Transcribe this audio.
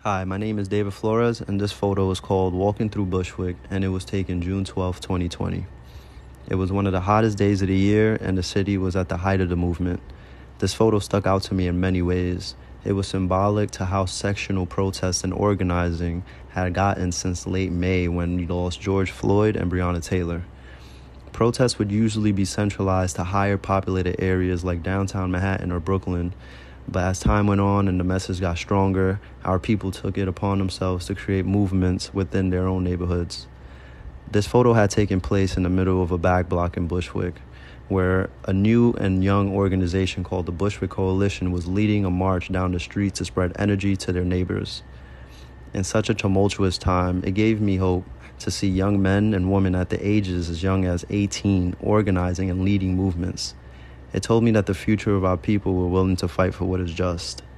Hi, my name is David Flores, and this photo is called Walking Through Bushwick, and it was taken June 12, 2020. It was one of the hottest days of the year, and the city was at the height of the movement. This photo stuck out to me in many ways. It was symbolic to how sectional protests and organizing had gotten since late May when we lost George Floyd and Breonna Taylor. Protests would usually be centralized to higher populated areas like downtown Manhattan or Brooklyn, but as time went on and the message got stronger, our people took it upon themselves to create movements within their own neighborhoods. This photo had taken place in the middle of a back block in Bushwick, where a new and young organization called the Bushwick Coalition was leading a march down the street to spread energy to their neighbors. In such a tumultuous time, it gave me hope to see young men and women at the ages as young as 18 organizing and leading movements. It told me that the future of our people were willing to fight for what is just.